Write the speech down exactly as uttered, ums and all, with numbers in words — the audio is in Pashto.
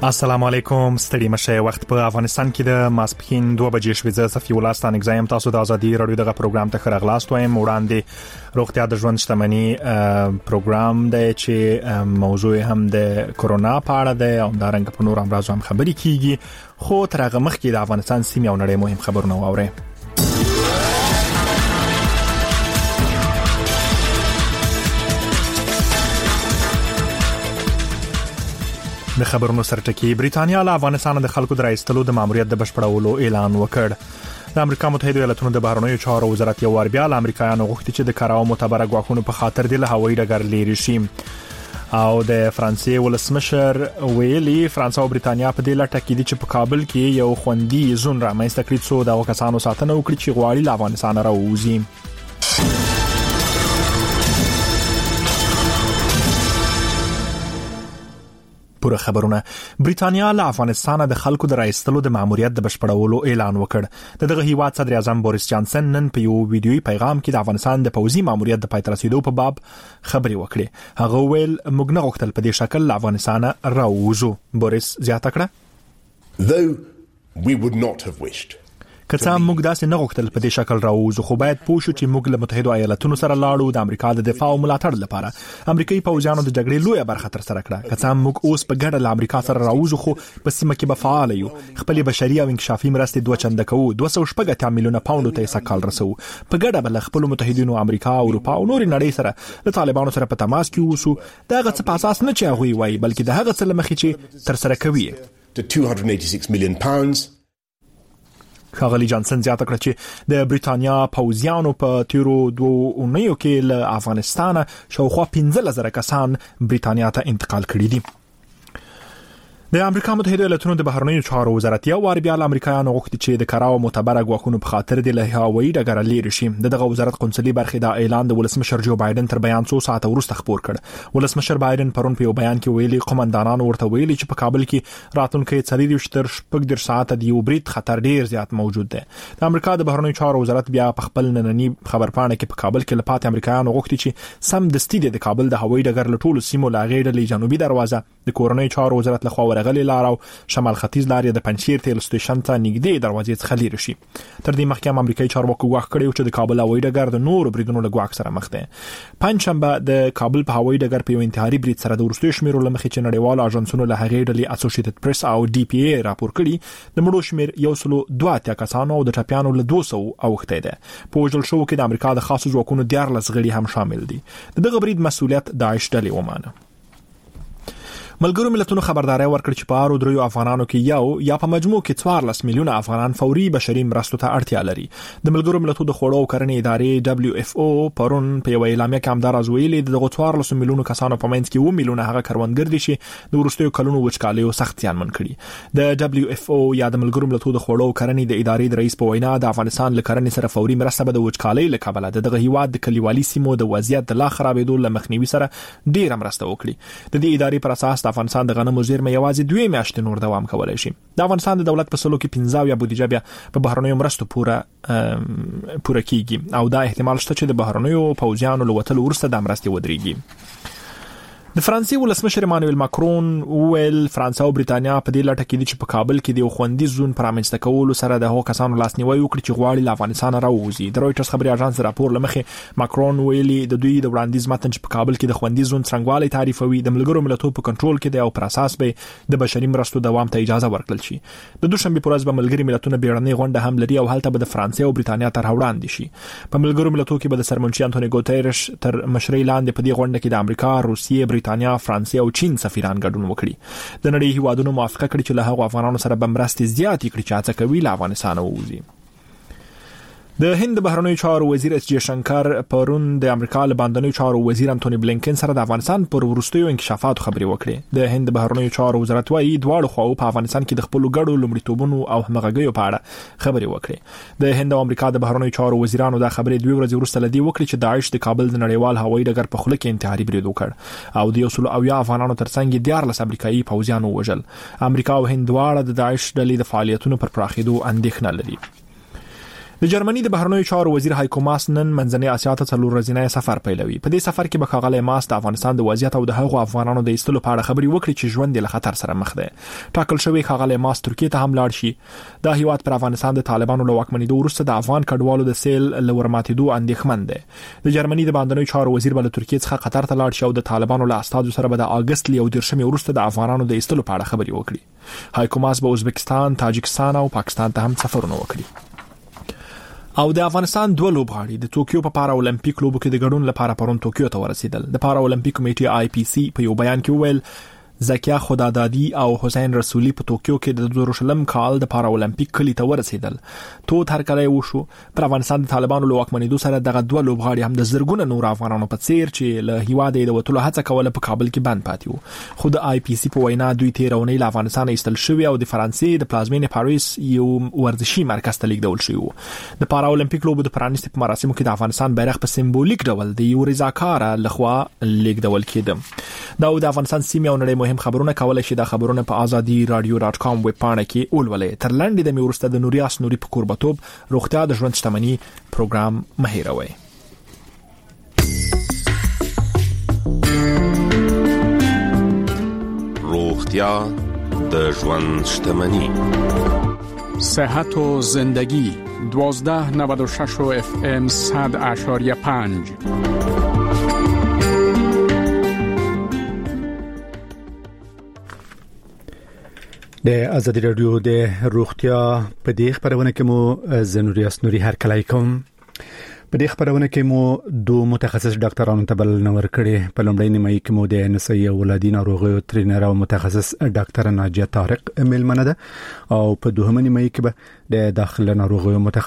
السلام علیکم. ستړي مشه. وخت په افغانستان کې د ماسپښین دوه بجې شوې. زه صفي الله ستان اگزایم. تاسو د ازادي رادیو دغه پروګرام ته خرغلاست وایم. وړاندې روغتیا د ژوند شتمنۍ پروګرام دی چې موضوع هم د کورونا په اړه دی او دارنګ په نور امراض هم خبرې کیږي. خو تر هغه مخکې د افغانستان سیمه او نړۍ مهم خبرونه واورئ. د خبرونو سرټکی. بریټانیا له افغانستان د خلکو د راایستلو د ماموریت د بشپړولو اعلان وکړ. د امریکا متحده ایالاتونو د بهرنیو چارو وزارت یو وار بیا له امریکایانو غوښتي چې د کاراو معتبره ګواښونو په خاطر د هوایي ډګر لري شي. او د فرانسې ولسمشر ویلي فرانسه او بریټانیا په دې لټه کې دي چې په کابل کې یو خوندي زون رامنځته کړي څو د کسانو ساتنه وکړي چې غواړي له افغانستان راووځي. پوره خبرونه. بریټانیا له افغانستان د خلکو د راایستلو د ماموریت د بشپړولو اعلان وکړ. د دغه هیواد صدر اعظم بوریس جانسن نن په یو ویډیويي پیغام کې د افغانستان د پوځي ماموریت د پای ته رسیدو په باب خبرې وکړې. هغه ویل موږ نه غوښتل په دې شکل له افغانستان راووځو. بوریس زیاته کړه: Though we would not have wished که څه موږ داسې نه غوښتل په دې شکل راووځو، خو باید پوه شو چې موږ له متحده ایالاتونو سره لاړو د امریکا د دفاع او ملاتړ لپاره. امریکایي پوځیانو د جګړې لویه برخه تر سره کړه. که څه موږ اوس په ګډه له امریکا سره راووځو، خو په سیمه کې به فعال یو. خپل بشري او انکشافي مرستې دوه چنده کوو. دوه سوه شپږ اتیا میلیونه پاوند ته سکهال رسو. په ګډه بل خپل متحدینو امریکا، اروپا او نور نړۍ سره د طالبانو سره په تماس کې اوسو. دا غڅ په اساس نه چې هغه وایي، بلکې د هغه څه لمخې چې تر سره کوي. two hundred eighty-six million pounds. خاغلی جانسن زیاته کړه چې د بریټانیا پوځیانو په تیرو دوه اونیو کې له افغانستان شاوخوا پنځه زره کسان بریټانیا ته انتقال کړي دي. د امریکا متحده ایالاتونو د بهرنیو چارو وزارت یو وار بیا له امریکایانو غوښتي چې د کاراو معتبره ګواښونو په خاطر د هوایي ډګر لري شي. دغه وزارت قونسلي برخې دا اعلان د ولسمشر جو بایدن تر بیان څو ساعته وروسته خبر کړ. ولسمشر بایدن پرون په یو بیان کې ویلي قومندانانو ورته ویلي چې په کابل کې راتلونکي څلور تر شپږ در ساعته د یو برید خطر ډیر زیات موجود دی. د امریکا د بهرنیو چارو وزارت بیا په خپل نننی خبرپاڼه کې په کابل کې لپاره امریکایانو غوښتي چې سم دستي د کابل د هوایي ډګر له ټولو سیمو لاغې د جنوبي دروازه د کورنۍ چارو وزارت لخوا ورغلي لار او شمال ختیځ لارې د پنځیر تیل سټیشن ته نږدې دروازې څخه لري شي. تر دې مخکې امریکایي چارواکو غواړي کړي چې د کابل هوایي ډګر د نورو بریدونو له ګواښ سره مخ دی. پنځشنبه د کابل په هوایي ډګر په یو انتحاري برید سره د ورستیو شمیرو لمخې چې نړیوالو اژانسونو له هغې ډلې اسوسییټډ پریس او ډي پی ای راپور کړي د مړو شمیر یو سل دوه اتیا کسانو او د ټپیانو له دوه سوه اوښتی دی. په وژل شوو کې د امریکا د خاصو ځواکونو دیارلس غړي هم شامل دي. دغه برید مسؤلیت داعش ډلې ومانه. ملګرو ملتونو خبرداري ورکړه چې په اړو دریو افغانانو کې یو یا په مجموع کې څوارلس میلیونه افغانان فوري بشري مرستو ته اړتیا لري. د ملګرو ملتونو د خوړو او کرنې ادارې دبليو اف او پرون په یو اعلامیه کې همدار ازویلي د څوارلس میلیونه کسانو په منځ کې و میلیونه هغه کروندګر دي چې د ورستیو کلونو وچکالۍ او سخت زیانمن کړي. د دبليو اف او یا د ملګرو ملتونو د خوړو او کرنې د ادارې د رئیس په وینا د افغانستان له کرنې سره فوري مرسته به د وچکالۍ له کبله دغه هیواد د کلیوالي سیمو د وضعیت د لا خرابېدو له مخنیوي سره ډیر مرسته وکړي. د دې ادارې پر اساس د افغانستان د غنمو زیرمې یوازې دوه میاشتې نور دوام کولای شي. د افغانستان د دولت په سلو کې پنځه یا بودیجه بیا په بهرنیو مرستو پوره پوره کیږي او دا احتمال شته چې د بهرنیو پوځیانو له وتلو وروسته د مرستې ودرېږي. د فرانسې ولسمشر ایمانوئل ماکرون ویل فرانسه او بریټانیا په دې لټه کې دي چې په کابل کې د یو خوندي زون پرامنځته کولو سره د هغو کسانو لاسنیوي وکړي چې غواړي له افغانستان راووځي. د رویټرز خبري اژانس راپور لمخې ماکرون ویلي د دوی د وړاندیز متن چې په کابل کې د خوندي زون څنګهوالی تعریفوي د ملګرو ملتونو په کنټرول کې دی او پر اساس به د بشري مرستو دوام ته اجازه ورکړل شي. د دوشنبه پر ورځ به ملګري ملتونه بیړنۍ غونډه هم لري او هلته به د فرانسې او بریټانیا تر وړاندې شي. په ملګرو ملتونو کې به د سرمنشي انټونی ګوتيرش تر مشرۍ لاندې په دې غونډه کې د امریکا، روسیې، بریټانیا، فرانسې او چین سفیران ګډون وکړي. د نړۍ هیوادونو موافقه کړې چې له هغو افغانانو سره به مرستې زیاتې کړي چې هڅه کوي له افغانستان ووځي. د هند بهرنیو چارو وزیر اس جی شنکر پرون د امریکا له باندنیو چارو وزیر انټونی بلینکن سره د افغانستان پر ورستیو انکشافات خبرې وکړې. د هند بهرنیو چارو وزارت وايي دواړو خواو په افغانستان کې د خپل ګډو لومړیتوبونو او همغږیو په اړه خبرې وکړې. د هند او امریکا د بهرنیو چارو وزیرانو دا خبرې دوه ورځې وروسته لدی وکړي چې داعش د کابل د نړیوال هوایي ډګر په خوله کې انتحاري برید وکړ او د یو سل اویا افغانانو ترڅنګ دیارلس امریکایي پوځیانو وژل. امریکا او هند دواړه د داعش ډلې د فعالیتونو پر پراخېدو اندېښنه لري. د جرمني د بهرنیو چارو وزیر هایکو ماس نن منځنۍ اسیا ته څلور ورځې سفر پیلوي. په دې سفر کې به ښاغلی ماس د افغانستان د وضعیت او د هغو افغانانو د ایستلو په اړه خبرې وکړي چې ژوند له خطر سره مخ دی. ټاکل شوی ښاغلی ماس ترکیه ته هم لاړ شي. دا هیواد پر افغانستان د طالبانو له واکمنېدو وروسته د افغان کډوالو د سیل له ورماتېدو اندېښمن دی. د جرمني د باندنیو چارو وزیر بل ترکیه څخه قطر ته لاړ شي او د طالبانو له استازو سره به د اگست له یو دیرشمې وروسته د افغانانو د ایستلو په اړه خبرې وکړي. هایکو ماس به ازبکستان، تاجکستان او پاکستان ته هم سفرونه وکړي. او د افغانستان دوه لوبغاړي د ټوکیو په پارا اولمپیک لوبو کې د ګډون لپاره پرون ټوکیو ته ورسېدل. د پارا اولمپیک کمیټې آی پی سی په یو بیان کې وویل زکیه خدادادی او حسین رسولی په ټوکیو کې د یروشلم کال د پارا اولمپیک کلی ته ورسېدل. تو تر کله وشو پر افغانستان د طالبانو له واکمنېدو سره دغه دوه لوبغاړي هم د زرګونه نور افغانانو په څیر چې له هیواده د وټلو هڅه کوله په کابل کې بند پاتې وو. خو د آی پی سی په وینا دوی تیرونی له افغانستان ایستل شوی او د فرانسې د پلازمینې پاریس یو ورزشي مرکز ته لیږدول شوی وو. د پارا اولمپیک لوبو د پرانیستي په مراسمو کې د افغانستان بیرغ په سمبولیک ډول د یو رضاکار لخوا لیږدول کېده. دا د افغانستان سیمه او نړۍ مهم خبرونه کولای شي. دا خبرونه په آزادی رادیو ډاټ کام ویب پاڼه کې اولولې. تر لاندې د میورسته د نوریاس نوري په قربتوب روغتیا د ژوند شتمنۍ پروګرام مهیروي. روغتیا د ژوند شتمنۍ. صحت و زندگی دوازده نود و شش اف ام صد اشاریه پنج. د آزادی رادیو د روغتیا په دې خبرونه کې مو زنوریاس نوري هر کله کوم. په دې خبرونه کې مو دوه متخصص ډاکټرانو ته بل نور کړي. په لومړی نیمه کې مو د نسایي ولادي ناروغیو ټرینر او متخصص ډاکټر ناجیه طارق میلمنه ده او په دوهمه نیمه کې به د داخله ناروغیو